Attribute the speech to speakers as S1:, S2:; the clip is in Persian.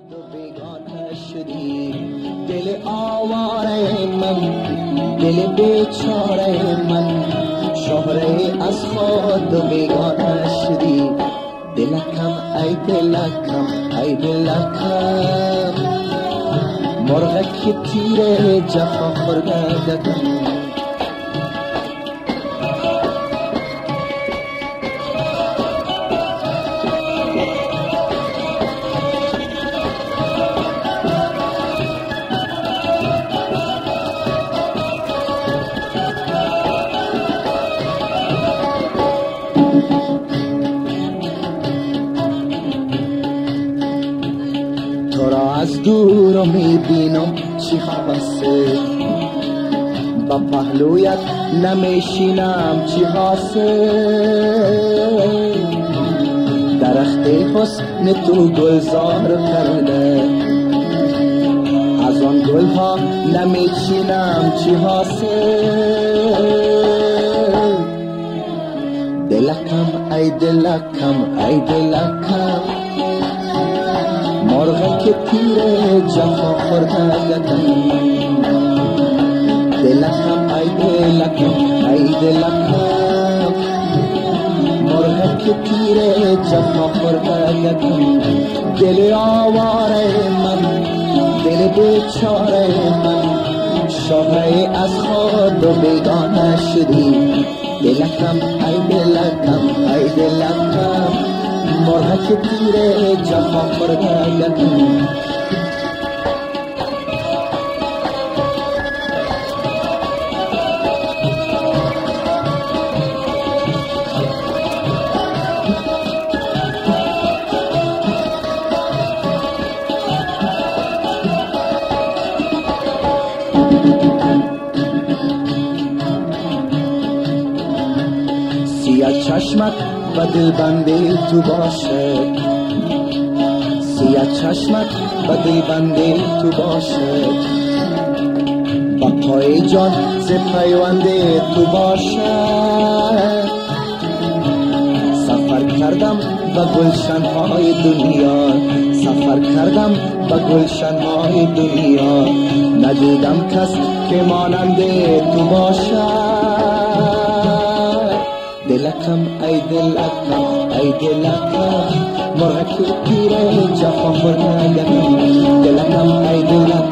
S1: تو بیگانه شدی، دل آواره من، دل بیچاره من، شهره از خود بیگانه شدی. دلکم ای دلکم ای دلکم، مرغ که تیر جفا خورده دکم. تو را از دور میبینم چی حاصل، با پهلویت نمیشینم چی حاصل. درخت حسن تو گلزار کرده، از آن گلها نمیچینم چی حاصل. دلکم ای دلکم ای دلکم، مرغ که تیر جفا خورده دکم. دلکم ای دلکم ای دلکم، مرغ که تیر جفا خورده دکم. دل آواره من، دل بیچاره من، شهره از خود بیگانه شدی. دلکم ای دلکم ای دلکم، مرغ که تیر جفا خورده دکم. سیاه چشمت و دل بنده تو باشد، سیاه چشمت و دل بنده تو باشد، با پای جان ز پیونده تو باشد. سفر کردم و گلشنهای دنیا، سفر کردم و گلشنهای دنیا، ندیدم کس که مانند تو باشد. دلکم ای دلکم ای دلکم، مرغ که تیر جفا خورده دکم. دلکم ای دلکم